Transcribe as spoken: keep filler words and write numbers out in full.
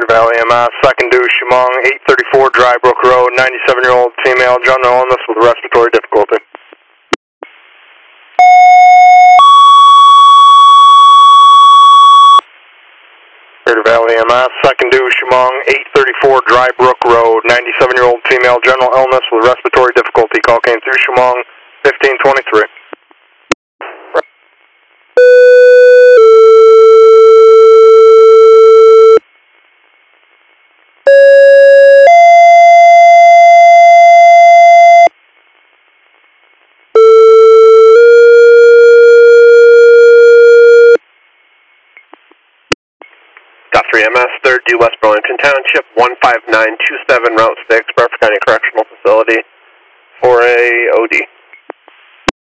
Valley M I, second due Chemung, eight thirty-four Dry Brook Road, ninety-seven-year-old female, general illness with respiratory difficulty. Greater Valley M I, second due Chemung, eight thirty-four Dry Brook Road, ninety-seven-year-old female, general illness with respiratory difficulty. Call came through Chemung, fifteen twenty-three. three M S, third due West Burlington Township, one five nine two seven, Route six, Bradford County Correctional Facility, for a O D.